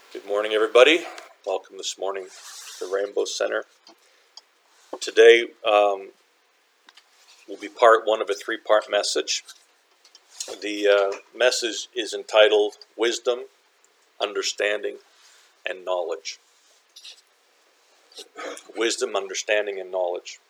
Good morning, everybody. Welcome this morning to the Rainbow Center. Today will be part one of a three-part message. The message is entitled Wisdom, Understanding, and Knowledge. Wisdom, Understanding, and Knowledge.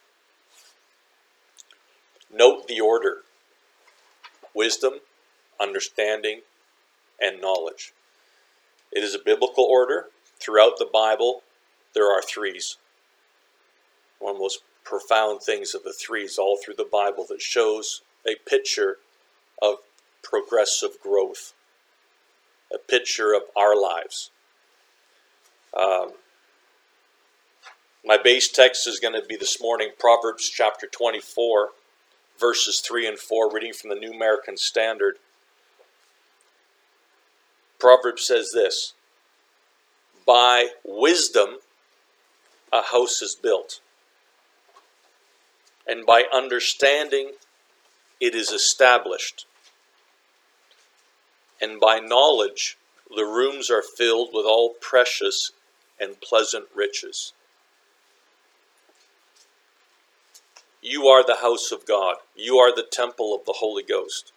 Note the order. Wisdom, Understanding, and Knowledge. It is a biblical order. Throughout the Bible, there are threes. One of the most profound things of the threes all through the Bible that shows a picture of progressive growth, a picture of our lives. My base text is going to be this morning, Proverbs chapter 24, verses 3 and 4, reading from the New American Standard. Proverbs says this: by wisdom a house is built, and by understanding it is established, and by knowledge the rooms are filled with all precious and pleasant riches. You are the house of God. You are the temple of the Holy Ghost.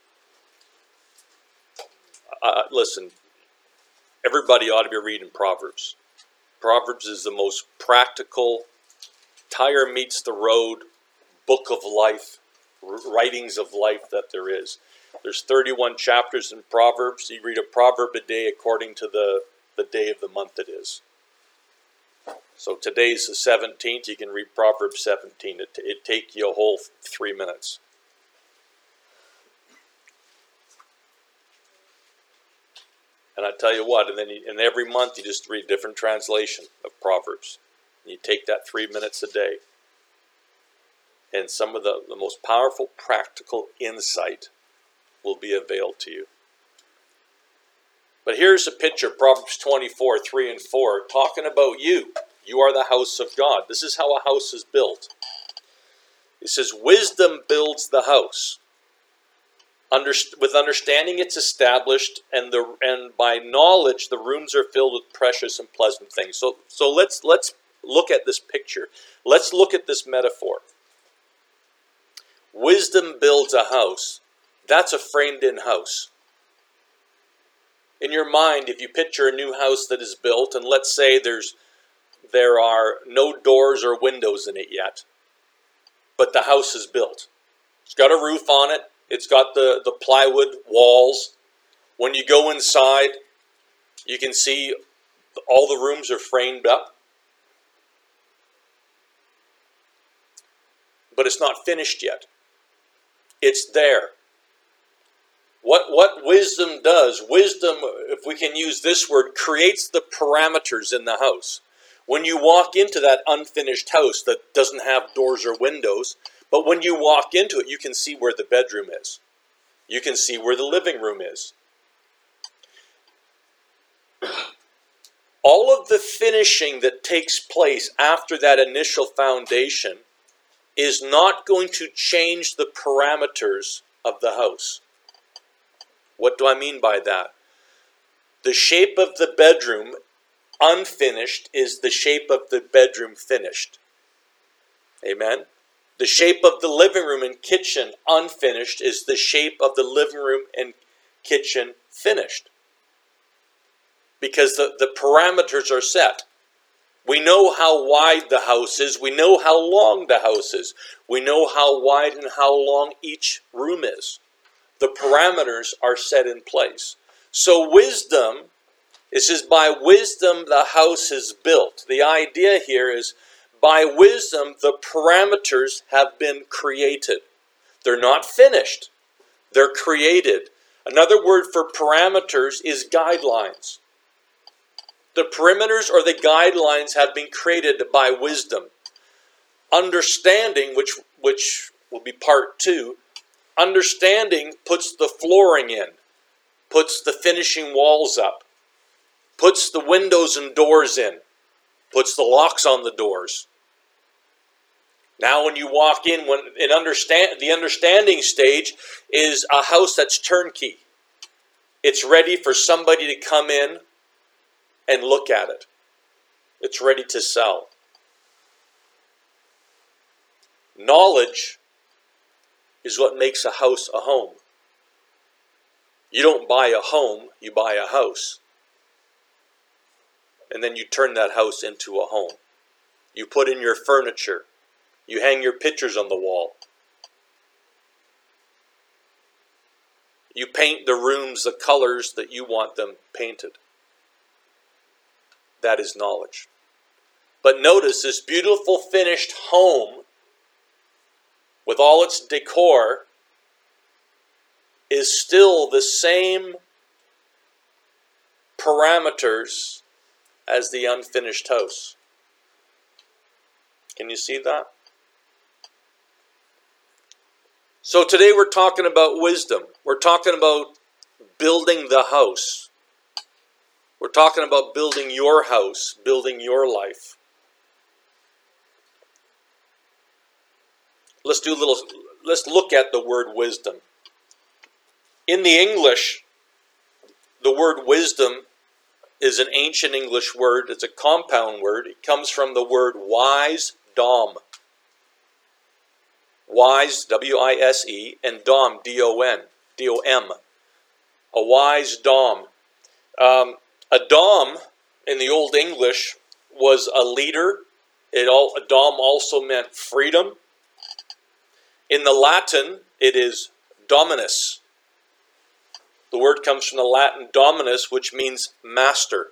Listen, everybody ought to be reading Proverbs. Proverbs is the most practical, tire meets the road, book of life, writings of life that there is. There's 31 chapters in Proverbs. You read a proverb a day according to the day of the month it is. So today's the 17th. You can read Proverbs 17. It'd take you a whole 3 minutes. And I tell you what, and every month you just read a different translation of Proverbs. And you take that 3 minutes a day. And some of the most powerful practical insight will be availed to you. But here's a picture, Proverbs 24, 3 and 4, talking about you. You are the house of God. This is how a house is built. It says, wisdom builds the house. With understanding it's established, and by knowledge the rooms are filled with precious and pleasant things. So let's look at this picture. Let's look at this metaphor. Wisdom builds a house. That's a framed-in house. In your mind, if you picture a new house that is built, and let's say there are no doors or windows in it yet, but the house is built. It's got a roof on it. It's got the plywood walls. When you go inside, you can see all the rooms are framed up. But it's not finished yet. It's there. What wisdom does, wisdom, if we can use this word, creates the parameters in the house. When you walk into that unfinished house that doesn't have doors or windows, but when you walk into it, you can see where the bedroom is. You can see where the living room is. All of the finishing that takes place after that initial foundation is not going to change the parameters of the house. What do I mean by that? The shape of the bedroom unfinished is the shape of the bedroom finished. Amen? The shape of the living room and kitchen unfinished is the shape of the living room and kitchen finished. Because the parameters are set. We know how wide the house is. We know how long the house is. We know how wide and how long each room is. The parameters are set in place. So wisdom, it says, by wisdom the house is built. The idea here is, by wisdom the parameters have been created. They're not finished. They're created. Another word for parameters is guidelines. The perimeters or the guidelines have been created by wisdom. Understanding, which will be part 2, understanding puts the flooring in, puts the finishing walls up, puts the windows and doors in, puts the locks on the doors. Now when you walk in, the understanding stage is a house that's turnkey. It's ready for somebody to come in and look at it. It's ready to sell. Knowledge is what makes a house a home. You don't buy a home, you buy a house. And then you turn that house into a home. You put in your furniture. You hang your pictures on the wall. You paint the rooms the colors that you want them painted. That is knowledge. But notice this beautiful finished home with all its decor is still the same parameters as the unfinished house. Can you see that? So today we're talking about wisdom. We're talking about building the house. We're talking about building your house, building your life. Let's look at the word wisdom. In the English, the word wisdom is an ancient English word. It's a compound word. It comes from the word wise, dom. Wise, W-I-S-E, and dom, D-O-N, D-O-M. A wise dom. A dom, in the Old English, was a leader. A dom also meant freedom. In the Latin, it is dominus. The word comes from the Latin dominus, which means master.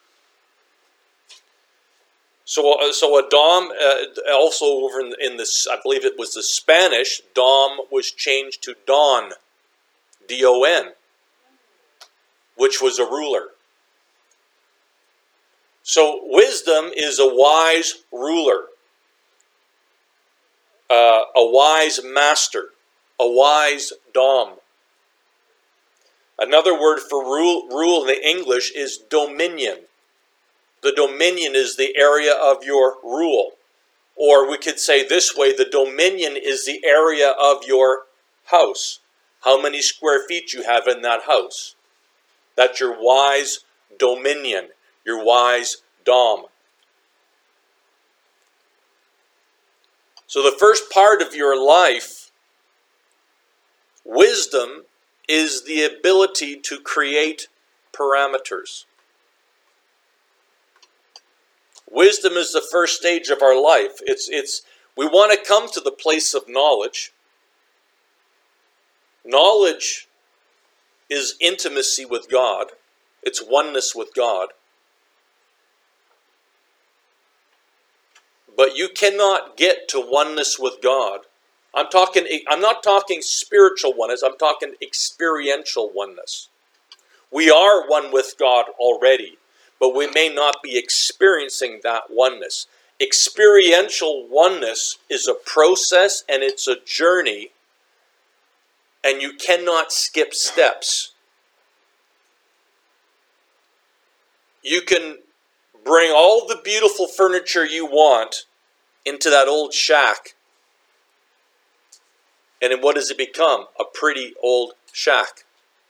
So a dom, also over in this, I believe it was the Spanish, dom was changed to don, D-O-N, which was a ruler. So wisdom is a wise ruler, a wise master, a wise dom. Another word for rule in the English is dominion. The dominion is the area of your rule. Or we could say this way, the dominion is the area of your house. How many square feet you have in that house. That's your wise dominion, your wise dom. So the first part of your life, wisdom, is the ability to create parameters. Wisdom is the first stage of our life. We want to come to the place of knowledge. Knowledge is intimacy with God. It's oneness with God. But you cannot get to oneness with God. I'm not talking spiritual oneness, I'm talking experiential oneness. We are one with God already, but we may not be experiencing that oneness. Experiential oneness is a process and it's a journey, and you cannot skip steps. You can bring all the beautiful furniture you want into that old shack, and then what does it become? A pretty old shack.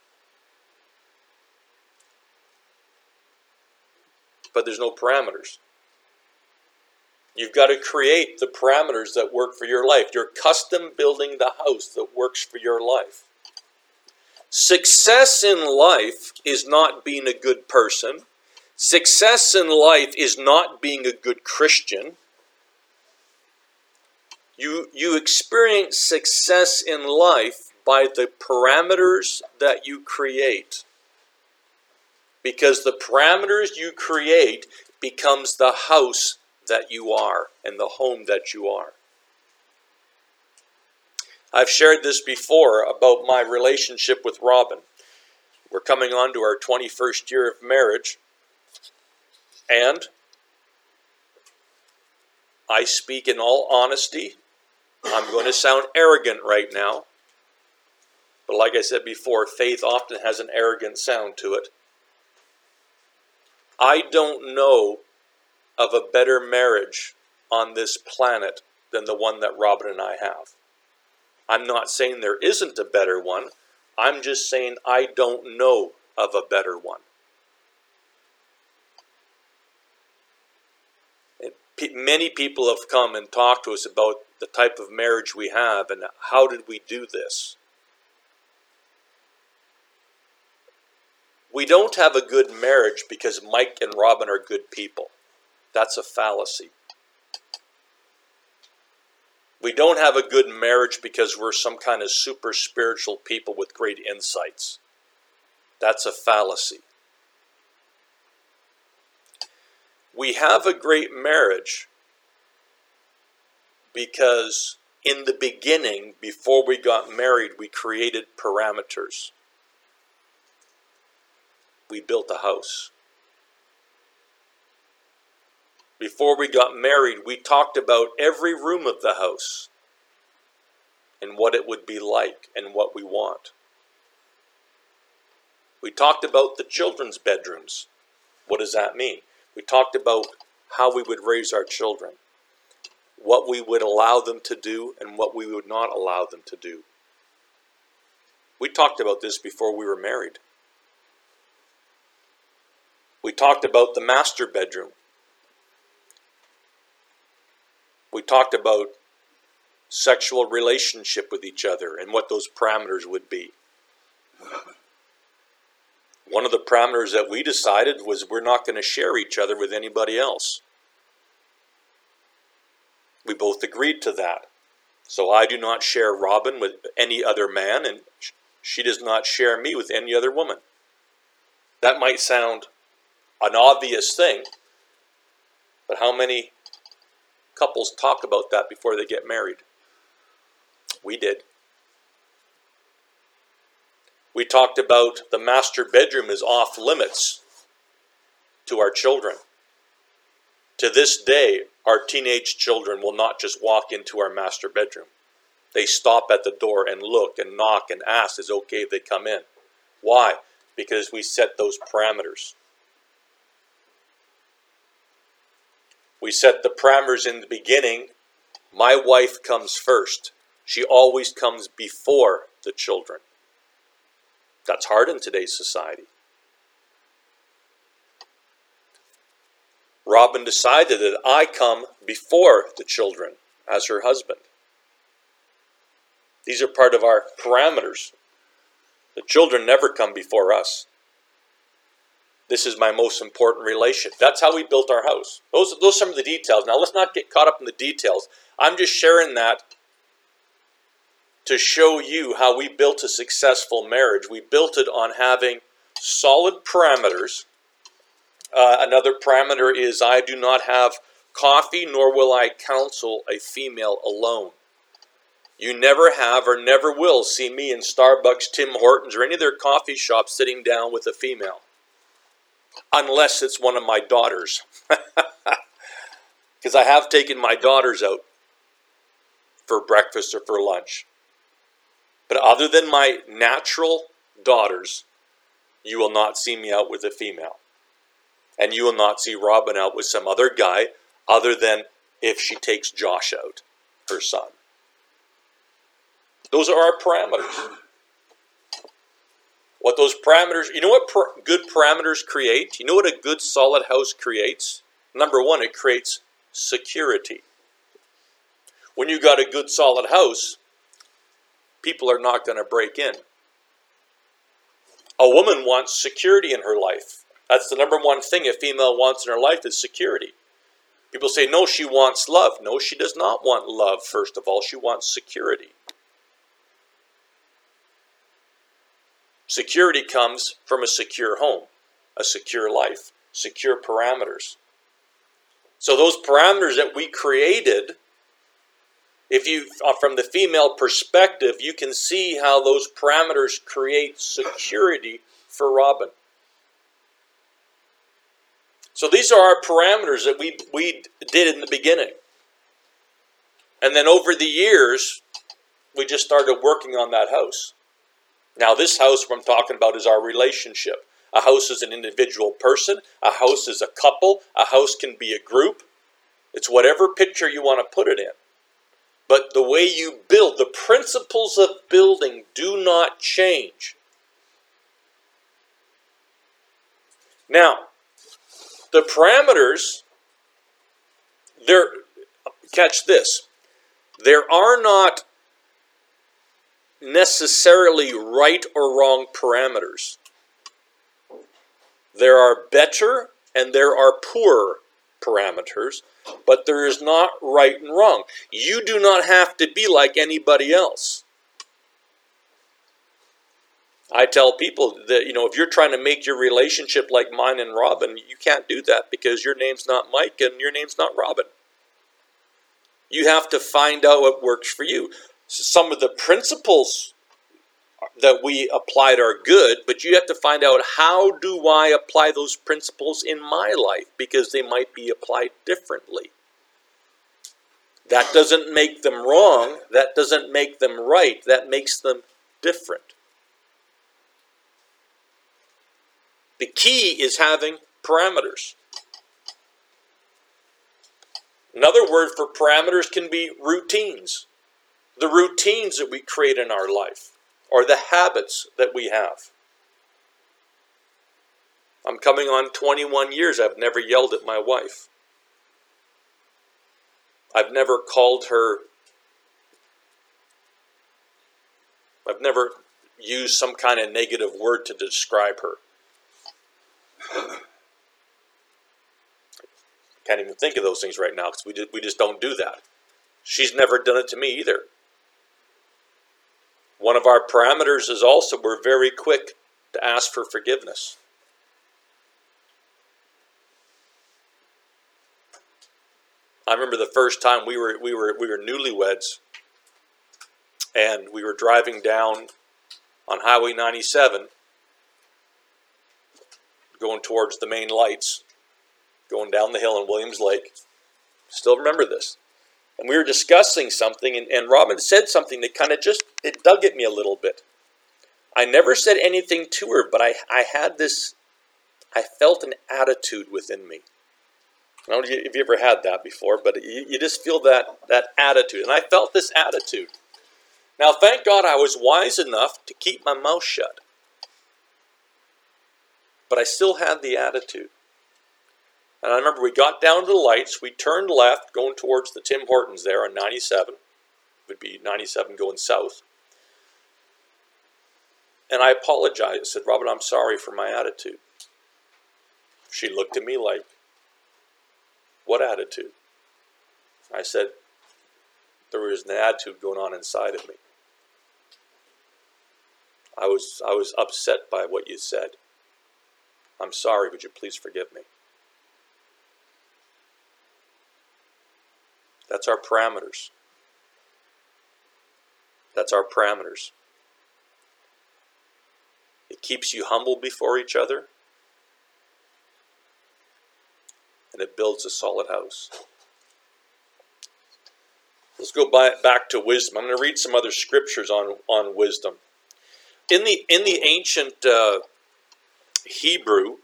But there's no parameters. You've got to create the parameters that work for your life. You're custom building the house that works for your life. Success in life is not being a good person. Success in life is not being a good Christian. You experience success in life by the parameters that you create. Because the parameters you create becomes the house that you are and the home that you are. I've shared this before about my relationship with Robin. We're coming on to our 21st year of marriage, and I speak in all honesty. I'm going to sound arrogant right now, but like I said before, faith often has an arrogant sound to it. I don't know of a better marriage on this planet than the one that Robin and I have. I'm not saying there isn't a better one. I'm just saying I don't know of a better one. many people have come and talked to us about the type of marriage we have and how did we do this. We don't have a good marriage because Mike and Robin are good people. That's a fallacy. We don't have a good marriage because we're some kind of super spiritual people with great insights. That's a fallacy. We have a great marriage because in the beginning, before we got married, we created parameters. We built a house. Before we got married, we talked about every room of the house and what it would be like and what we want. We talked about the children's bedrooms. What does that mean? We talked about how we would raise our children, what we would allow them to do and what we would not allow them to do. We talked about this before we were married. We talked about the master bedroom. We talked about sexual relationship with each other and what those parameters would be. One of the parameters that we decided was we're not going to share each other with anybody else. We both agreed to that. So I do not share Robin with any other man, and she does not share me with any other woman. That might sound an obvious thing, but how many couples talk about that before they get married? We did. We talked about the master bedroom is off limits to our children. To this day, our teenage children will not just walk into our master bedroom. They stop at the door and look and knock and ask, is it okay if they come in? Why? Because we set those parameters. We set the parameters in the beginning. My wife comes first. She always comes before the children. That's hard in today's society. Robin decided that I come before the children as her husband. These are part of our parameters. The children never come before us. This is my most important relation. That's how we built our house. Those are some of the details. Now let's not get caught up in the details. I'm just sharing that to show you how we built a successful marriage. We built it on having solid parameters. Another parameter is I do not have coffee, nor will I counsel a female alone. You never have or never will see me in Starbucks, Tim Hortons, or any of their coffee shops sitting down with a female. Unless it's one of my daughters. Because I have taken my daughters out for breakfast or for lunch. But other than my natural daughters, you will not see me out with a female. And you will not see Robin out with some other guy other than if she takes Josh out, her son. Those are our parameters. What those parameters, you know what good parameters create? You know what a good solid house creates? Number one, it creates security. When you got a good solid house, people are not going to break in. A woman wants security in her life. That's the number one thing a female wants in her life is security. People say, no, she wants love. No, she does not want love, first of all. She wants security. Security comes from a secure home, a secure life, secure parameters. So those parameters that we created, if you, from the female perspective, you can see how those parameters create security for Robin. So these are our parameters that we did in the beginning. And then over the years, we just started working on that house. Now this house what I'm talking about is our relationship. A house is an individual person. A house is a couple. A house can be a group. It's whatever picture you want to put it in. But the way you build, the principles of building do not change. Now, the parameters catch this, there are not necessarily right or wrong parameters. There are better and there are poorer parameters, but there is not right and wrong. You do not have to be like anybody else. I tell people that, if you're trying to make your relationship like mine and Robin, you can't do that because your name's not Mike and your name's not Robin. You have to find out what works for you. Some of the principles that we applied are good, but you have to find out, how do I apply those principles in my life? Because they might be applied differently. That doesn't make them wrong. That doesn't make them right. That makes them different. The key is having parameters. Another word for parameters can be routines. The routines that we create in our life, or the habits that we have. I'm coming on 21 years. I've never yelled at my wife. I've never called her. I've never used some kind of negative word to describe her. Can't even think of those things right now because we just don't do that. She's never done it to me either. One of our parameters is also we're very quick to ask for forgiveness. I remember the first time we were newlyweds, and we were driving down on Highway 97, going towards the main lights, going down the hill in Williams Lake. Still remember this. And we were discussing something, and Robin said something that kind of it dug at me a little bit. I never said anything to her, but I felt an attitude within me. I don't know if you ever had that before, but you just feel that attitude. And I felt this attitude. Now, thank God I was wise enough to keep my mouth shut. But I still had the attitude. And I remember we got down to the lights, we turned left, going towards the Tim Hortons there on 97. It would be 97 going south. And I apologized. I said, Robin, I'm sorry for my attitude. She looked at me like, what attitude? I said, there was an attitude going on inside of me. I was upset by what you said. I'm sorry, would you please forgive me? That's our parameters. That's our parameters. It keeps you humble before each other, and it builds a solid house. Let's go back to wisdom. I'm going to read some other scriptures on wisdom. In the ancient Hebrew,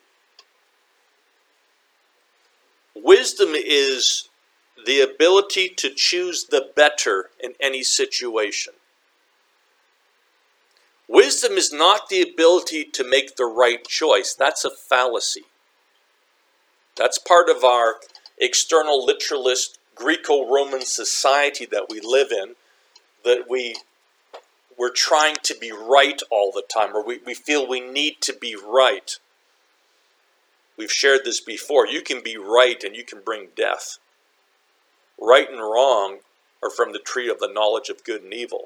wisdom is the ability to choose the better in any situation. Wisdom is not the ability to make the right choice. That's a fallacy. That's part of our external literalist Greco-Roman society that we live in, that we're trying to be right all the time, or we feel we need to be right. We've shared this before. You can be right and you can bring death. Right and wrong are from the tree of the knowledge of good and evil.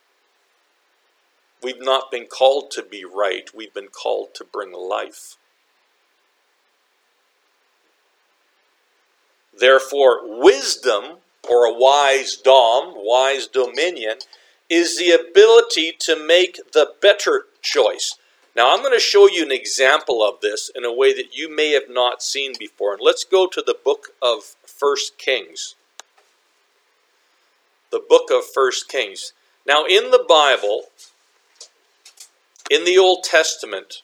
We've not been called to be right. We've been called to bring life. Therefore, wisdom, or a wise dominion, is the ability to make the better choice. Now, I'm going to show you an example of this in a way that you may have not seen before. And let's go to the book of 1 Kings. The book of 1 Kings. Now, in the Bible, in the Old Testament,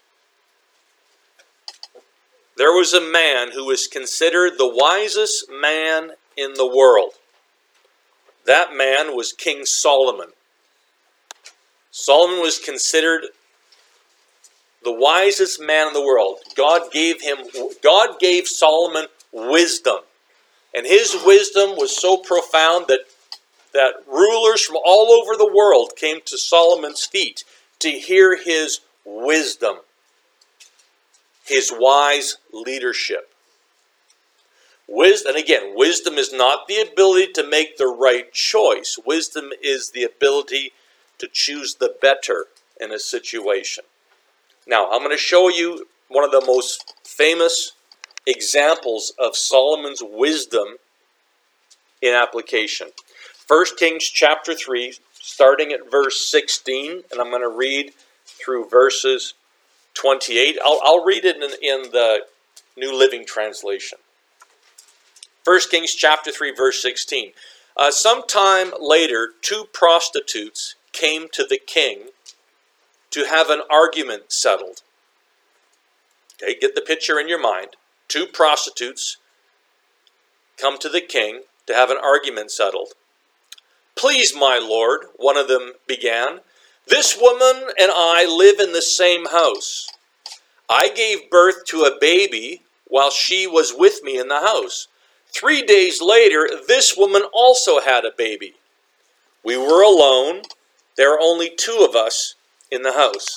there was a man who was considered the wisest man in the world. That man was King Solomon. Solomon was considered the wisest man in the world. God gave Solomon wisdom. And his wisdom was so profound that rulers from all over the world came to Solomon's feet to hear his wisdom, his wise leadership. Wisdom, and again, wisdom is not the ability to make the right choice. Wisdom is the ability to choose the better in a situation. Now, I'm going to show you one of the most famous examples of Solomon's wisdom in application. 1 Kings chapter 3, starting at verse 16, and I'm going to read through verses 28. I'll read it in the New Living Translation. 1 Kings chapter 3, verse 16. Sometime later, two prostitutes came to the king to have an argument settled. Okay, get the picture in your mind. Two prostitutes come to the king to have an argument settled. "Please, my lord," one of them began, "this woman and I live in the same house. I gave birth to a baby while she was with me in the house. 3 days later, this woman also had a baby. We were alone. There are only two of us in the house.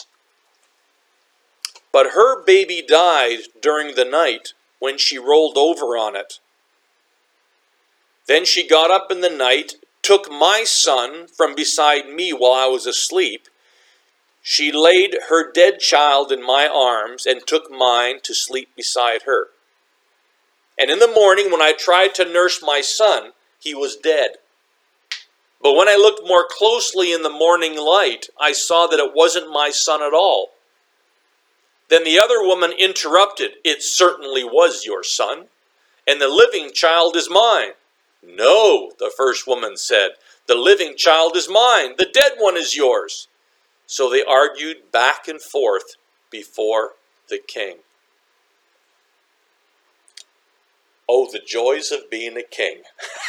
But her baby died during the night when she rolled over on it. Then she got up in the night, took my son from beside me while I was asleep. She laid her dead child in my arms and took mine to sleep beside her. And in the morning, when I tried to nurse my son, he was dead. But when I looked more closely in the morning light, I saw that it wasn't my son at all. Then the other woman interrupted, 'It certainly was your son, and the living child is mine.' 'No,' the first woman said, 'the living child is mine. The dead one is yours.' So they argued back and forth before the king." Oh, the joys of being a king.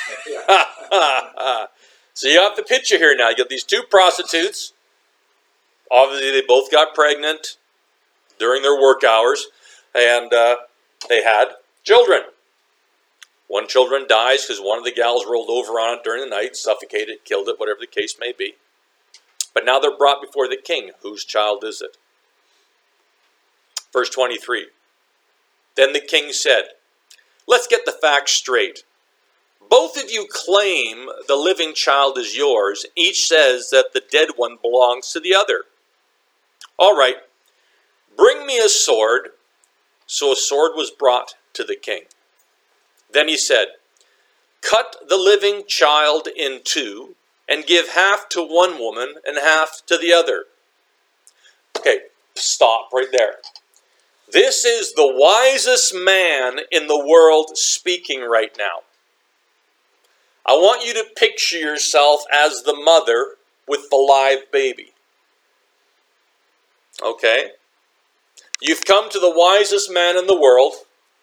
So you have the picture here now. You got these two prostitutes. Obviously, they both got pregnant during their work hours, and they had children. One children dies because one of the gals rolled over on it during the night, suffocated, killed it, whatever the case may be. But now they're brought before the king. Whose child is it? Verse 23. Then the king said, "Let's get the facts straight. Both of you claim the living child is yours. Each says that the dead one belongs to the other. All right, bring me a sword." So a sword was brought to the king. Then he said, "Cut the living child in two and give half to one woman and half to the other." Okay, stop right there. This is the wisest man in the world speaking right now. I want you to picture yourself as the mother with the live baby. Okay? You've come to the wisest man in the world.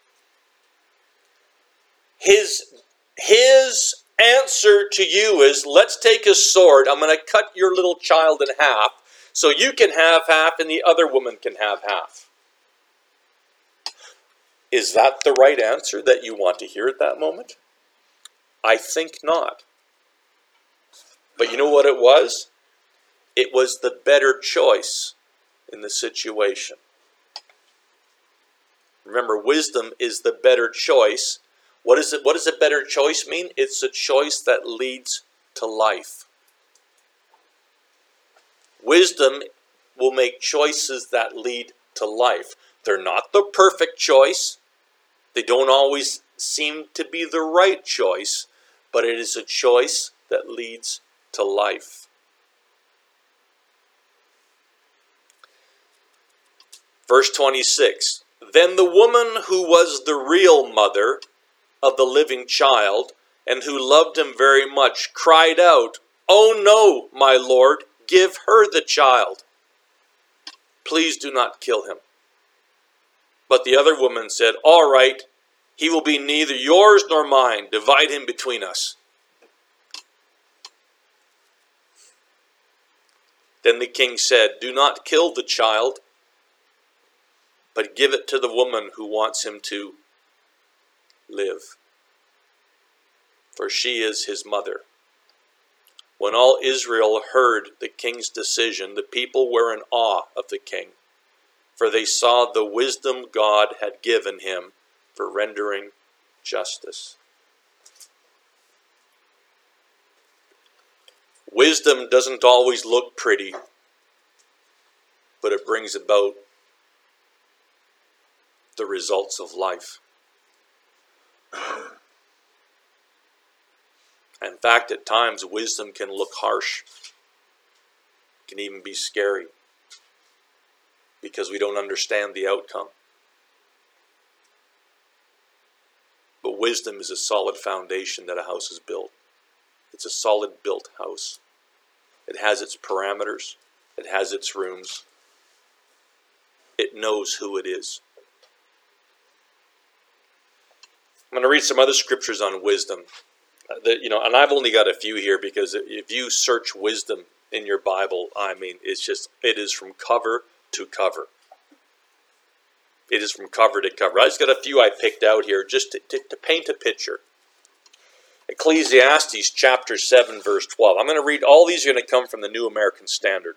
His answer to you is, "Let's take a sword. I'm going to cut your little child in half so you can have half and the other woman can have half." Is that the right answer that you want to hear at that moment? I think not. But you know what it was? It was the better choice in the situation. Remember, wisdom is the better choice. What does a better choice mean? It's a choice that leads to life. Wisdom will make choices that lead to life. They're not the perfect choice. They don't always seem to be the right choice, but it is a choice that leads to life. Verse 26, "Then the woman who was the real mother of the living child and who loved him very much cried out, 'Oh no, my lord, give her the child. Please do not kill him.' But the other woman said, 'All right, he will be neither yours nor mine. Divide him between us.' Then the king said, 'Do not kill the child, but give it to the woman who wants him to live.'" for she is his mother. When all Israel heard the king's decision, the people were in awe of the king, for they saw the wisdom God had given him for rendering justice. Wisdom doesn't always look pretty, but it brings about the results of life. In fact, at times, wisdom can look harsh, can even be scary, because we don't understand the outcome. But wisdom is a solid foundation that a house is built. It's a solid built house. It has its parameters. It has its rooms. It knows who it is. I'm going to read some other scriptures on wisdom. And I've only got a few here because if you search wisdom in your Bible, it is from cover to cover. It is from cover to cover. I just got a few I picked out here just to paint a picture. Ecclesiastes chapter 7, verse 12. I'm going to read, all these are going to come from the New American Standard.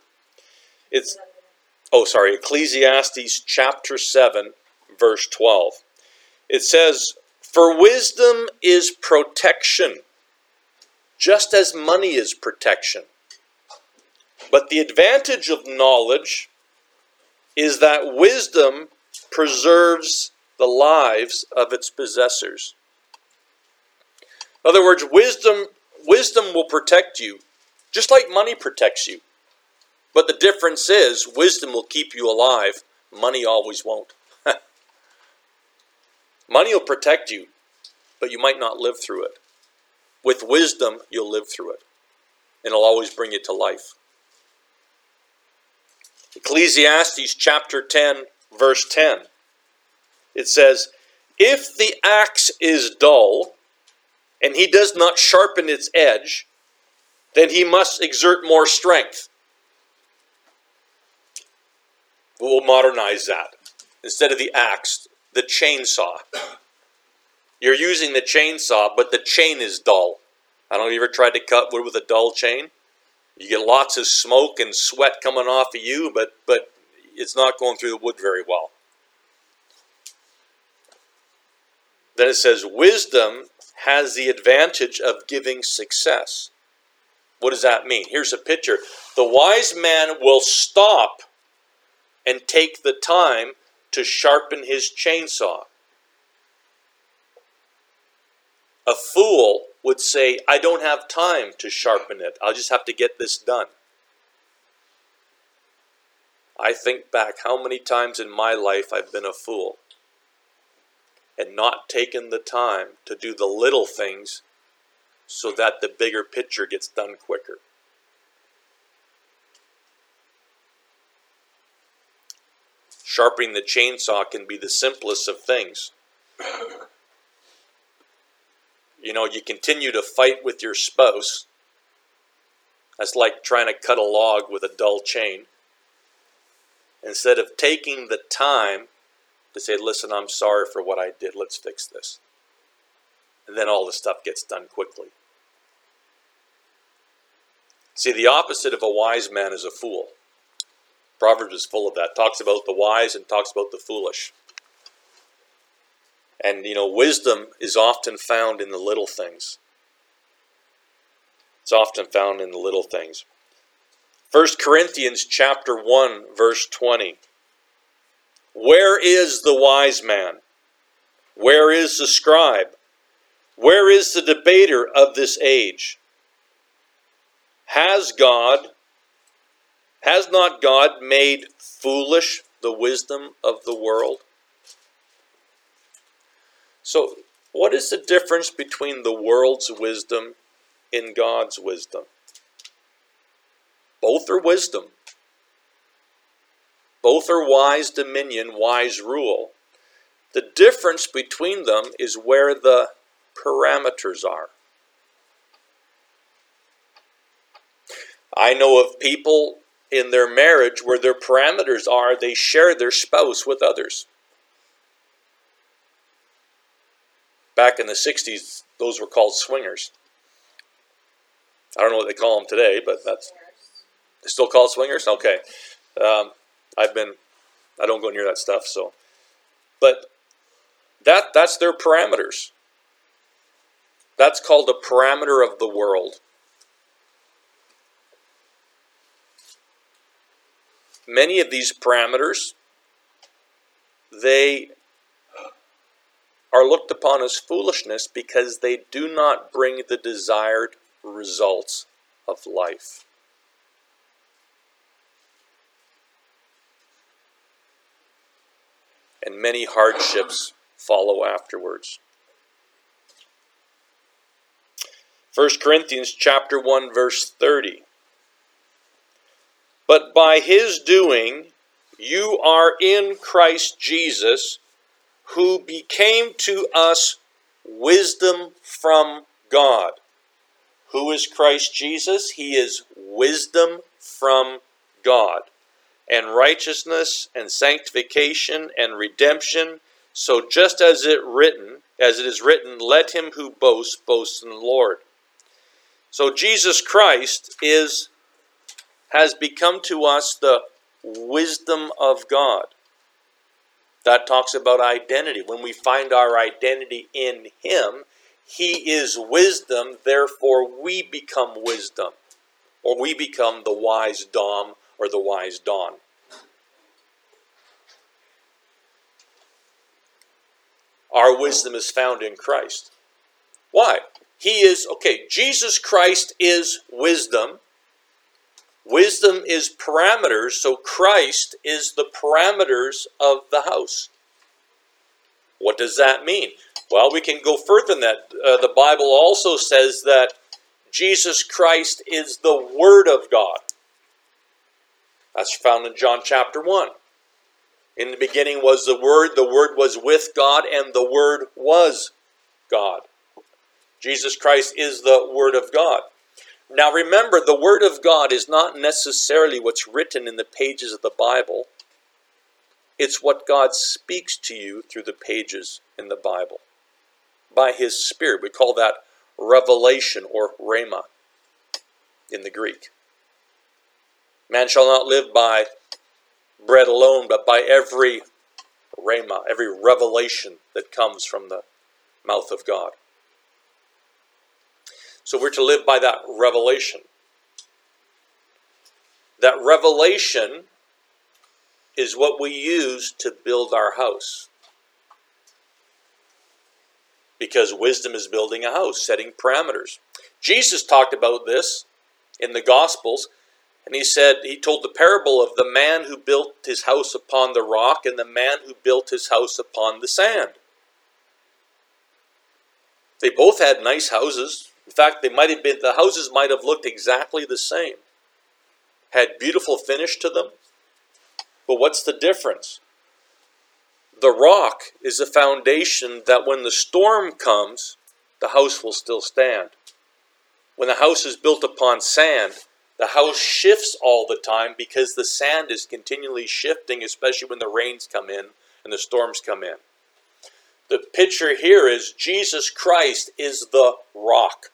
Ecclesiastes chapter 7, verse 12. It says, "For wisdom is protection, just as money is protection. But the advantage of knowledge is that wisdom preserves the lives of its possessors." In other words, wisdom will protect you, just like money protects you. But the difference is, wisdom will keep you alive. Money always won't. Money will protect you, but you might not live through it. With wisdom, you'll live through it, and it'll always bring you to life. Ecclesiastes chapter 10, verse 10. It says, "If the axe is dull, and he does not sharpen its edge, then he must exert more strength." We'll modernize that. Instead of the axe, the chainsaw. You're using the chainsaw, but the chain is dull. I don't know if you ever tried to cut wood with a dull chain. You get lots of smoke and sweat coming off of you, but it's not going through the wood very well. Then it says, wisdom has the advantage of giving success. What does that mean? Here's a picture. The wise man will stop and take the time to sharpen his chainsaw. A fool would say, "I don't have time to sharpen it. I'll just have to get this done." I think back how many times in my life I've been a fool and not taken the time to do the little things so that the bigger picture gets done quicker. Sharpening the chainsaw can be the simplest of things. You continue to fight with your spouse. That's like trying to cut a log with a dull chain. Instead of taking the time to say, "Listen, I'm sorry for what I did. Let's fix this." And then all the stuff gets done quickly. See, the opposite of a wise man is a fool. Proverbs is full of that. Talks about the wise and talks about the foolish. And, wisdom is often found in the little things. It's often found in the little things. 1 Corinthians chapter 1, verse 20. "Where is the wise man? Where is the scribe? Where is the debater of this age? Has not God made foolish the wisdom of the world?" So, what is the difference between the world's wisdom and God's wisdom? Both are wisdom. Both are wise dominion, wise rule. The difference between them is where the parameters are. I know of people in their marriage where their parameters are they share their spouse with others. Back in the 60s, those were called swingers. I don't know what they call them today, but that's... They still call it swingers? Okay. I don't go near that stuff, so... But that's their parameters. That's called a parameter of the world. Many of these parameters, they are looked upon as foolishness because they do not bring the desired results of life. And many hardships follow afterwards. 1 Corinthians chapter 1, verse 30. But by his doing, you are in Christ Jesus, who became to us wisdom from God. Who is Christ Jesus? He is wisdom from God, and righteousness and sanctification and redemption. So just as it is written, let him who boasts, boast in the Lord. So Jesus Christ has become to us the wisdom of God. That talks about identity. When we find our identity in him, he is wisdom, therefore we become wisdom. Or we become the wise Dom or the wise Don. Our wisdom is found in Christ. Why? Jesus Christ is wisdom. Wisdom is parameters, so Christ is the parameters of the house. What does that mean? Well, we can go further than that. The Bible also says that Jesus Christ is the Word of God. That's found in John chapter 1. In the beginning was the Word was with God, and the Word was God. Jesus Christ is the Word of God. Now remember, the Word of God is not necessarily what's written in the pages of the Bible. It's what God speaks to you through the pages in the Bible. By His Spirit. We call that revelation or rhema in the Greek. Man shall not live by bread alone, but by every rhema, every revelation that comes from the mouth of God. So we're to live by that revelation. That revelation is what we use to build our house. Because wisdom is building a house, setting parameters. Jesus talked about this in the Gospels, and he told the parable of the man who built his house upon the rock and the man who built his house upon the sand. They both had nice houses. In fact, the houses might have looked exactly the same. Had beautiful finish to them. But what's the difference? The rock is a foundation that when the storm comes, the house will still stand. When the house is built upon sand, the house shifts all the time because the sand is continually shifting, especially when the rains come in and the storms come in. The picture here is Jesus Christ is the rock.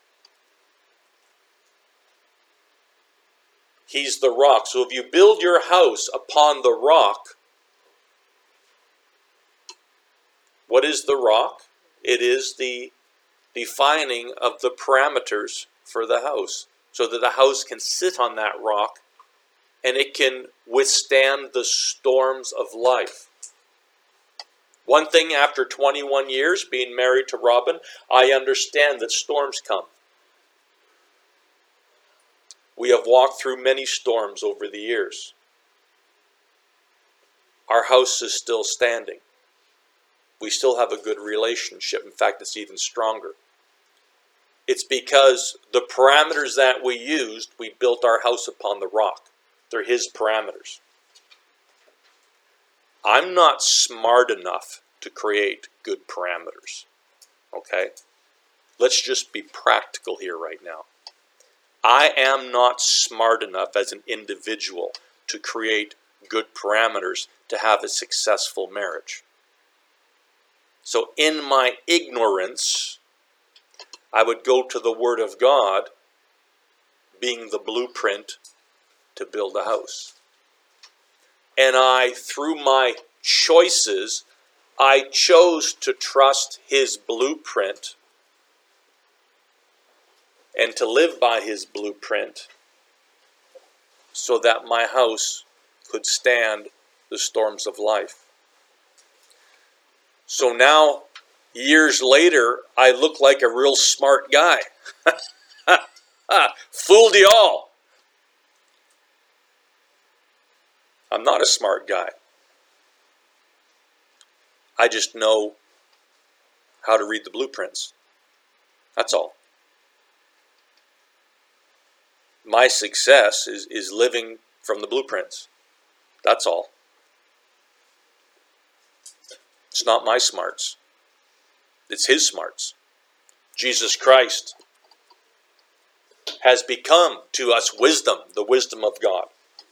He's the rock. So if you build your house upon the rock, what is the rock? It is the defining of the parameters for the house, so that the house can sit on that rock and it can withstand the storms of life. One thing, after 21 years being married to Robin, I understand that storms come. We have walked through many storms over the years. Our house is still standing. We still have a good relationship. In fact, it's even stronger. It's because the parameters that we used, we built our house upon the rock. They're His parameters. I'm not smart enough to create good parameters. Okay? Let's just be practical here right now. I am not smart enough as an individual to create good parameters to have a successful marriage. So in my ignorance, I would go to the Word of God, being the blueprint to build a house. And through my choices, I chose to trust His blueprint and to live by His blueprint so that my house could stand the storms of life. So now, years later, I look like a real smart guy. Fooled you all. I'm not a smart guy. I just know how to read the blueprints. That's all. My success is living from the blueprints. That's all. It's not my smarts. It's His smarts. Jesus Christ has become to us wisdom, the wisdom of God.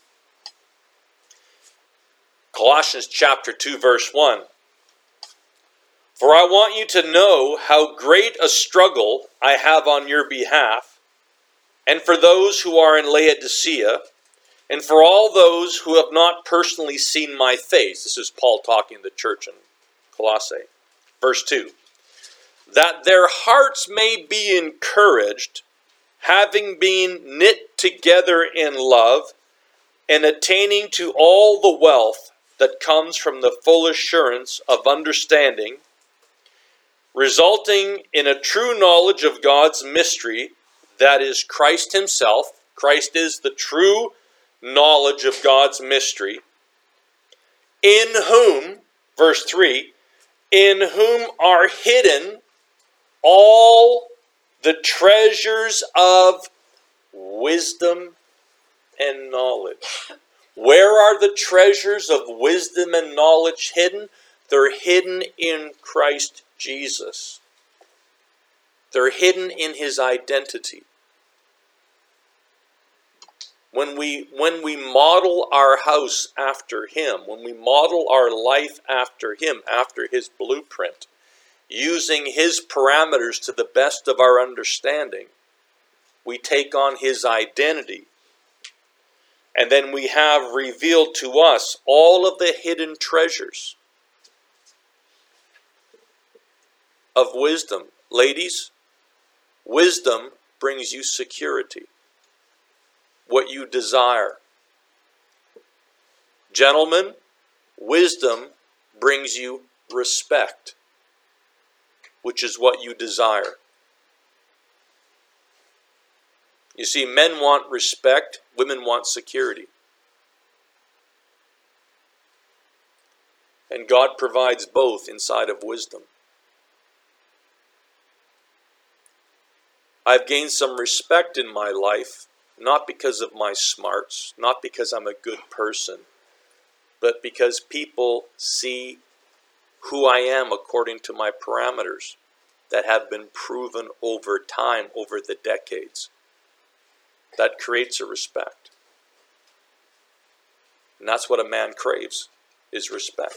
Colossians chapter 2, verse 1. For I want you to know how great a struggle I have on your behalf, and for those who are in Laodicea, and for all those who have not personally seen my face. This is Paul talking to the church in Colossae. Verse 2. That their hearts may be encouraged, having been knit together in love, and attaining to all the wealth that comes from the full assurance of understanding, resulting in a true knowledge of God's mystery, that is Christ Himself. Christ is the true knowledge of God's mystery, in whom, verse 3, in whom are hidden all the treasures of wisdom and knowledge. Where are the treasures of wisdom and knowledge hidden? They're hidden in Christ Jesus. They're hidden in His identity. When we model our house after Him, when we model our life after Him, after His blueprint, using His parameters to the best of our understanding, we take on His identity. And then we have revealed to us all of the hidden treasures of wisdom. Ladies, wisdom brings you security, what you desire. Gentlemen, wisdom brings you respect, which is what you desire. You see, men want respect, women want security. And God provides both inside of wisdom. I've gained some respect in my life, not because of my smarts, not because I'm a good person, but because people see who I am according to my parameters that have been proven over time, over the decades. That creates a respect. And that's what a man craves, is respect.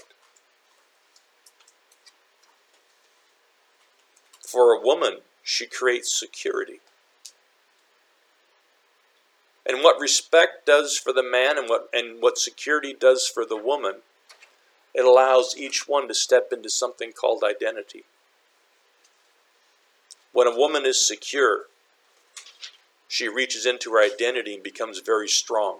For a woman, she creates security. And what respect does for the man and what security does for the woman, it allows each one to step into something called identity. When a woman is secure, she reaches into her identity and becomes very strong.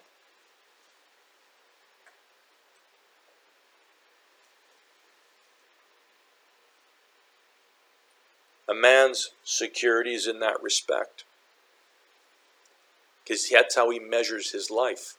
A man's security is in that respect, because that's how he measures his life.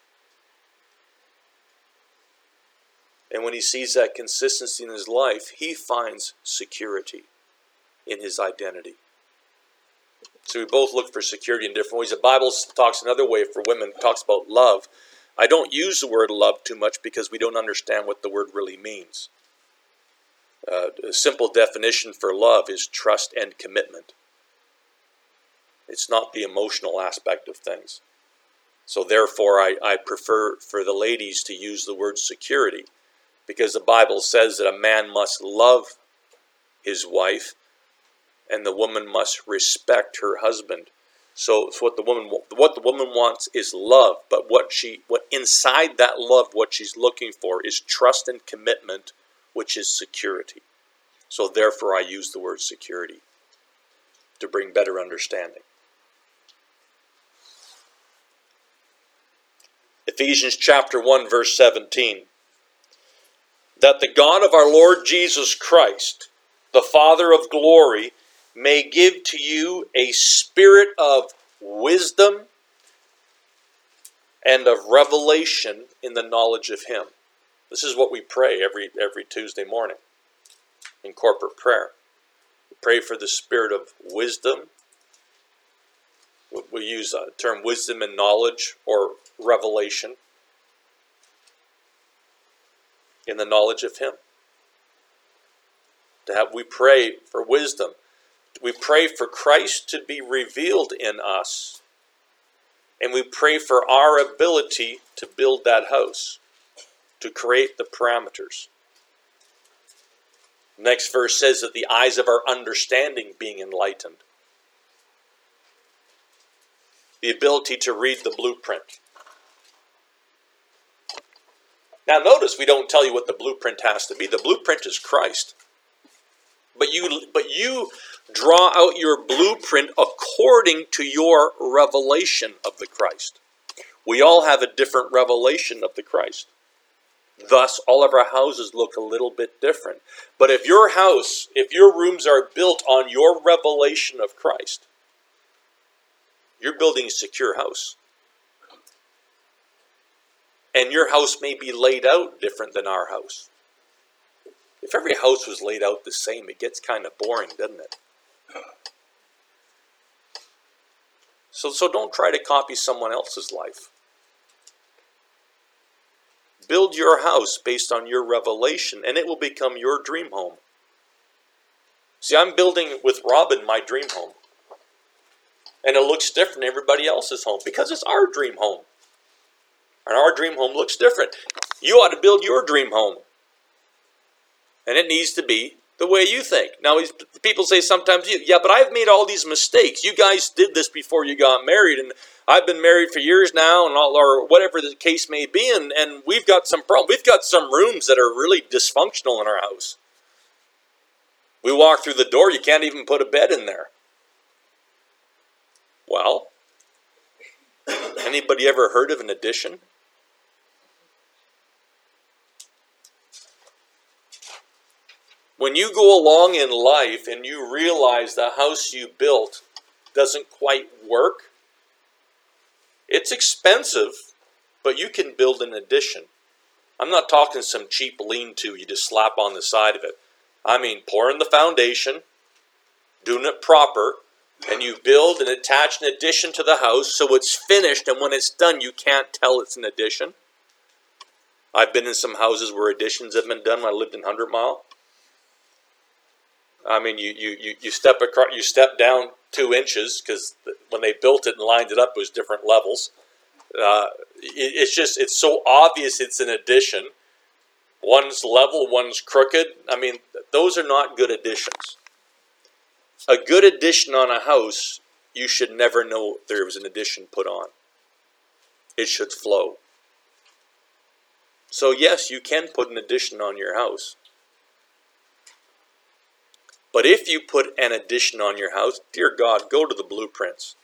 And when he sees that consistency in his life, he finds security in his identity. So we both look for security in different ways. The Bible talks another way for women, talks about love. I don't use the word love too much because we don't understand what the word really means. A simple definition for love is trust and commitment. It's not the emotional aspect of things. So therefore, I prefer for the ladies to use the word security, because the Bible says that a man must love his wife, and the woman must respect her husband. So what the woman wants is love, but what inside that love, what she's looking for is trust and commitment, which is security. So therefore I use the word security to bring better understanding. Ephesians chapter 1 verse 17. That the God of our Lord Jesus Christ, the Father of glory, may give to you a spirit of wisdom and of revelation in the knowledge of Him. This is what we pray every Tuesday morning in corporate prayer. We pray for the spirit of wisdom. We use the term wisdom and knowledge or revelation in the knowledge of Him. We pray for wisdom. We pray for Christ to be revealed in us. And we pray for our ability to build that house, to create the parameters. Next verse says that the eyes of our understanding being enlightened. The ability to read the blueprint. Now notice we don't tell you what the blueprint has to be. The blueprint is Christ. But you draw out your blueprint according to your revelation of the Christ. We all have a different revelation of the Christ. Thus, all of our houses look a little bit different. But if your rooms are built on your revelation of Christ, you're building a secure house. And your house may be laid out different than our house. If every house was laid out the same, it gets kind of boring, doesn't it? So don't try to copy someone else's life. Build your house based on your revelation, and it will become your dream home. See, I'm building with Robin my dream home. And it looks different than everybody else's home because it's our dream home. And our dream home looks different. You ought to build your dream home. And it needs to be the way you think. Now, people say sometimes, yeah, but I've made all these mistakes. You guys did this before you got married, and I've been married for years now, and or whatever the case may be, and we've got some problems. We've got some rooms that are really dysfunctional in our house. We walk through the door, you can't even put a bed in there. Well, anybody ever heard of an addition? When you go along in life and you realize the house you built doesn't quite work, it's expensive, but you can build an addition. I'm not talking some cheap lean-to you just slap on the side of it. I mean pouring the foundation, doing it proper, and you build and attach an addition to the house so it's finished, and when it's done you can't tell it's an addition. I've been in some houses where additions have been done when I lived in 100 Mile. I mean, you step across, you step down 2 inches because when they built it and lined it up, it was different levels. It's so obvious it's an addition. One's level, one's crooked. I mean, those are not good additions. A good addition on a house, you should never know there was an addition put on. It should flow. So yes, you can put an addition on your house. But if you put an addition on your house, dear God, go to the blueprints.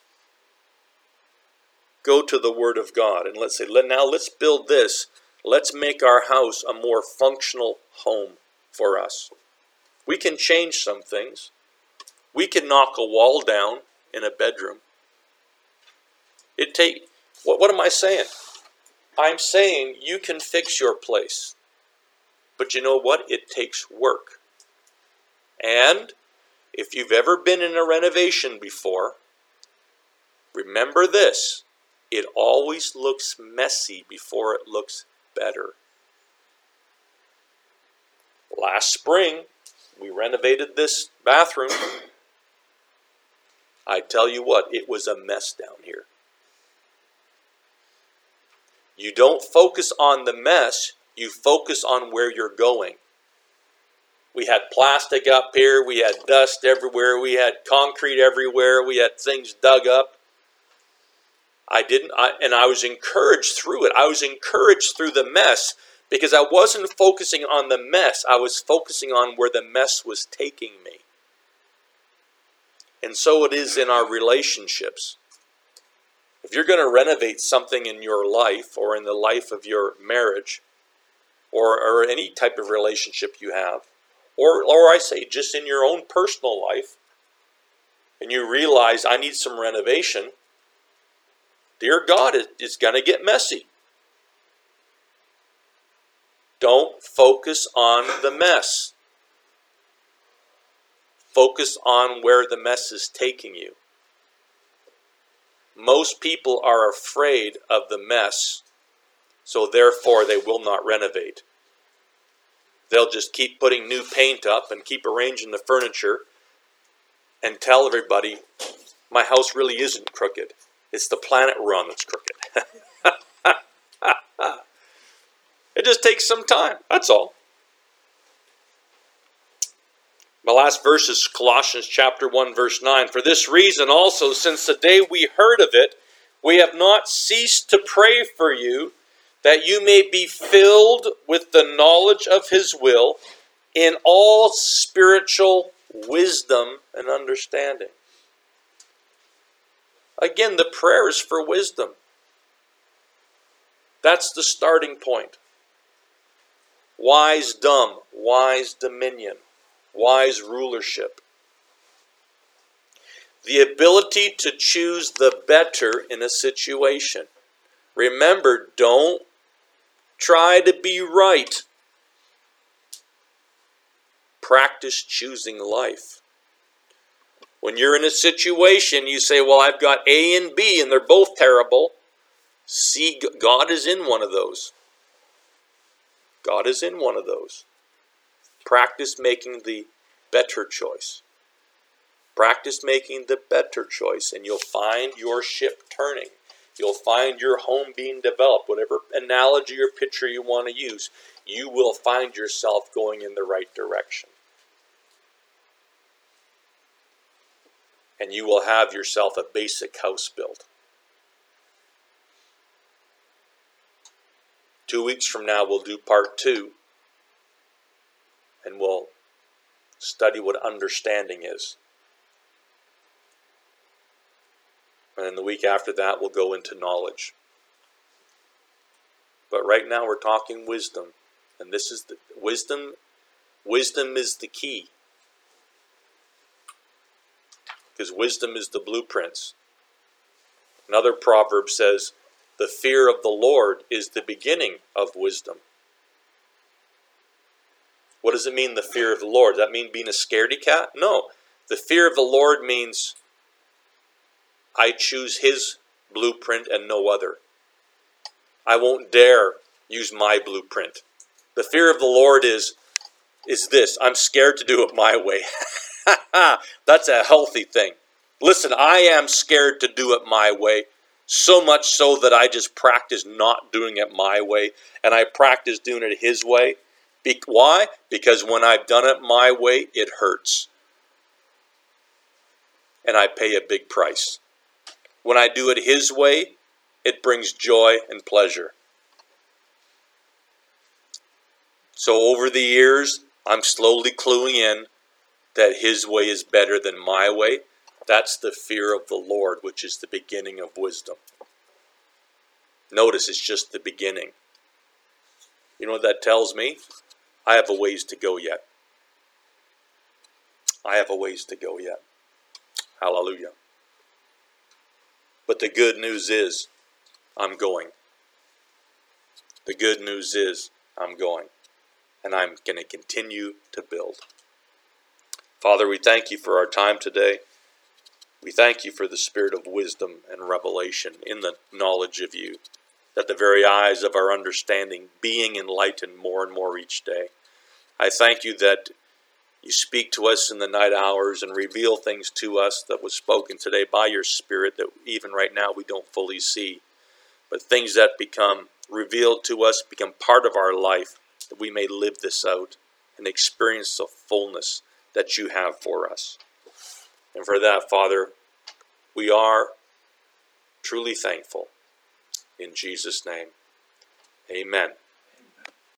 Go to the Word of God and let's say, now let's build this. Let's make our house a more functional home for us. We can change some things. We can knock a wall down in a bedroom. What am I saying? I'm saying you can fix your place. But you know what? It takes work. And if you've ever been in a renovation before, remember this. It always looks messy before it looks better. Last spring, we renovated this bathroom. I tell you what, it was a mess down here. You don't focus on the mess, you focus on where you're going. We had plastic up here. We had dust everywhere. We had concrete everywhere. We had things dug up. And I was encouraged through it. I was encouraged through the mess because I wasn't focusing on the mess. I was focusing on where the mess was taking me. And so it is in our relationships. If you're going to renovate something in your life or in the life of your marriage or any type of relationship you have, or I say just in your own personal life, and you realize I need some renovation, dear God, it's going to get messy. Don't focus on the mess. Focus on where the mess is taking you. Most people are afraid of the mess, so therefore they will not renovate. They'll just keep putting new paint up and keep arranging the furniture and tell everybody, my house really isn't crooked. It's the planet we're on that's crooked. It just takes some time, that's all. My last verse is Colossians chapter 1, verse 9. For this reason also, since the day we heard of it, we have not ceased to pray for you, that you may be filled with the knowledge of His will in all spiritual wisdom and understanding. Again, the prayer is for wisdom. That's the starting point. Wise dumb, wise dominion, wise rulership. The ability to choose the better in a situation. Remember, don't try to be right. Practice choosing life. When you're in a situation, you say, well, I've got A and B and they're both terrible. See, God is in one of those. God is in one of those. Practice making the better choice. Practice making the better choice, and you'll find your ship turning. You'll find your home being developed. Whatever analogy or picture you want to use, you will find yourself going in the right direction. And you will have yourself a basic house built. 2 weeks from now, we'll do part 2. And we'll study what understanding is. And then the week after that, we'll go into knowledge. But right now, we're talking wisdom. And this is the wisdom. Wisdom is the key. Because wisdom is the blueprints. Another proverb says, the fear of the Lord is the beginning of wisdom. What does it mean, the fear of the Lord? Does that mean being a scaredy cat? No. The fear of the Lord means I choose His blueprint and no other. I won't dare use my blueprint. The fear of the Lord is this. I'm scared to do it my way. That's a healthy thing. Listen, I am scared to do it my way. So much so that I just practice not doing it my way. And I practice doing it His way. Why? Because when I've done it my way, it hurts. And I pay a big price. When I do it His way, it brings joy and pleasure. So over the years, I'm slowly cluing in that His way is better than my way. That's the fear of the Lord, which is the beginning of wisdom. Notice it's just the beginning. You know what that tells me? I have a ways to go yet. I have a ways to go yet. Hallelujah. But the good news is, I'm going. The good news is, I'm going. And I'm going to continue to build. Father, we thank You for our time today. We thank You for the spirit of wisdom and revelation in the knowledge of You, that the very eyes of our understanding being enlightened more and more each day. I thank You that You speak to us in the night hours and reveal things to us that was spoken today by Your Spirit that even right now we don't fully see. But things that become revealed to us, become part of our life, that we may live this out and experience the fullness that you have for us. And for that, Father, we are truly thankful. In Jesus' name, amen.